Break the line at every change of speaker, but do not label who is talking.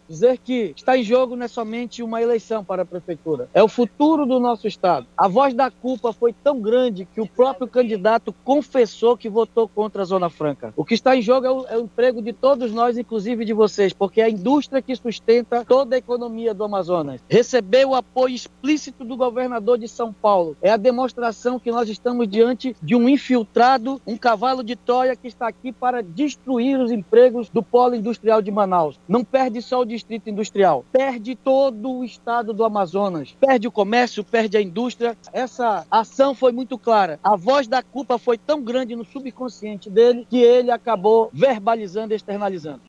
dizer que está em jogo não é somente uma eleição para a prefeitura, é o futuro do nosso estado. A voz da culpa foi tão grande que o próprio candidato confessou que votou contra a Zona Franca. O que está em jogo é o emprego de todos nós, inclusive de vocês, porque é a indústria que sustenta toda a economia do Amazonas. Receber o apoio explícito do governador de São Paulo é a demonstração que nós estamos diante de um infiltrado, um cavalo de Troia que está aqui para destruir os empregos do polo industrial de Manaus. Não perde só o distrito industrial, perde todo o estado do Amazonas, perde o comércio, perde a indústria. Essa ação foi muito clara. A voz da culpa foi tão grande no subconsciente dele que ele acabou verbalizando e externalizando.